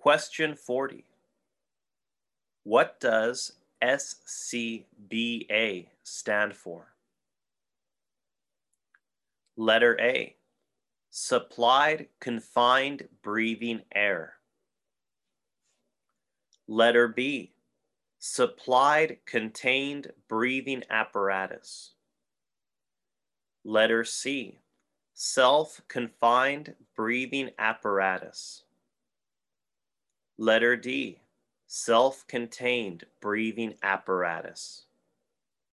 Question 40. What does SCBA stand for? Letter A. Supplied confined breathing air. Letter B. Supplied contained breathing apparatus. Letter C. Self-confined breathing apparatus. Letter D. Self-contained breathing apparatus.